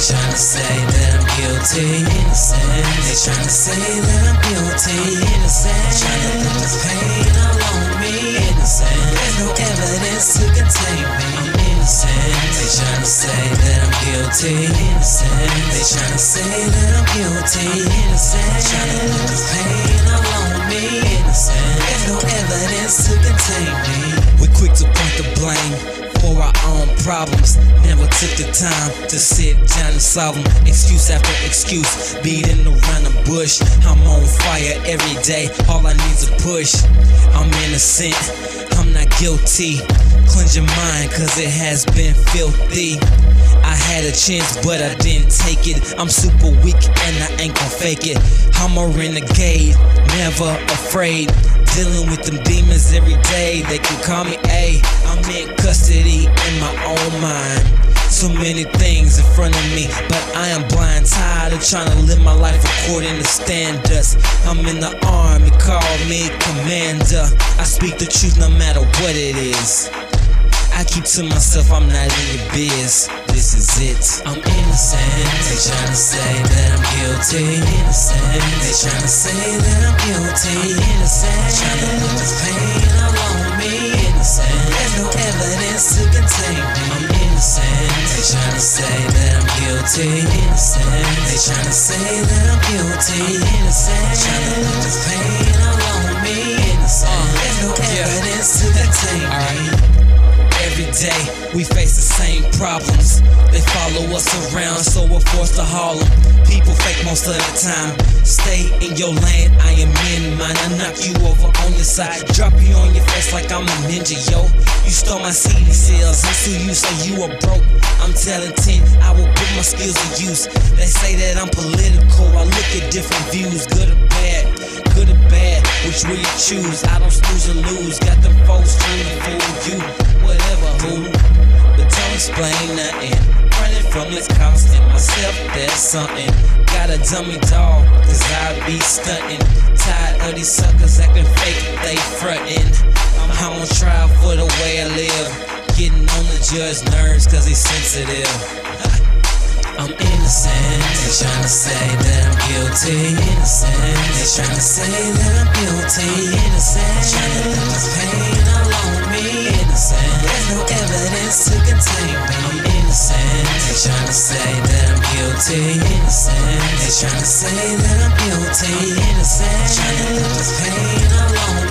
tryna say that I'm guilty, innocent. They tryna say that I'm guilty, innocent. Tryna put this pain all on me, innocent. There's no evidence to contain me, I'm innocent. They tryna say that I'm guilty, innocent. They tryna say that I'm guilty, innocent. Tryna put this pain all on me, innocent. There's no evidence to contain me. We're quick to point the blame for our own problems. Never took the time to sit down and solve them. Excuse after excuse, beating around the bush. I'm on fire every day, all I need's a push. I'm innocent, I'm not guilty. Cleanse your mind, cause it has been filthy. I had a chance, but I didn't take it. I'm super weak and I ain't gon' fake it. I'm a renegade, never afraid. Dealing with them demons every day. They can call me A. I'm in custody in my own mind. So many things in front of me, but I am blind, tired of trying to live my life according to standards. I'm in the army, call me commander. I speak the truth no matter what it is. I keep to myself, I'm not in your biz. This is it. I'm innocent. They tryna say that I'm guilty, innocent. They tryna say that I'm guilty, innocent. Tryna put this pain all on me, innocent. There's no evidence to contain me, I'm innocent. They tryna say that I'm guilty, innocent. They tryna say that I'm guilty, innocent. Tryna put this pain all on me, innocent. There's no evidence to contain me. Every day we face the same problems. They follow us around, so we're forced to haul them. People fake most of the time. Stay in your lane, I am in mine. I knock you over on your side, drop you on your face like I'm a ninja, yo. You stole my CD sales, I sue you so you are broke. I'm telling 10, I will put my skills to use. They say that I'm political, I look at different views. Good or bad, good or bad, which will you choose? I don't snooze or lose, got them folks trying to fool you. Whatever, who, but don't explain nothing. Running from this costing myself, there's something. Got a dummy dog, cause I be stunting. Tired of these suckers acting fake, they frontin'. I'm on trial for the way I live. Getting on the judge's nerves cause he's sensitive. I'm innocent. They tryna say that I'm guilty, innocent. They tryna say that I'm guilty, innocent. Tryna put this pain all on me, innocent. There's no evidence to contain me, I'm innocent. They tryna say that I'm guilty, innocent. They tryna say that I'm guilty, innocent. Tryna put this pain all on me.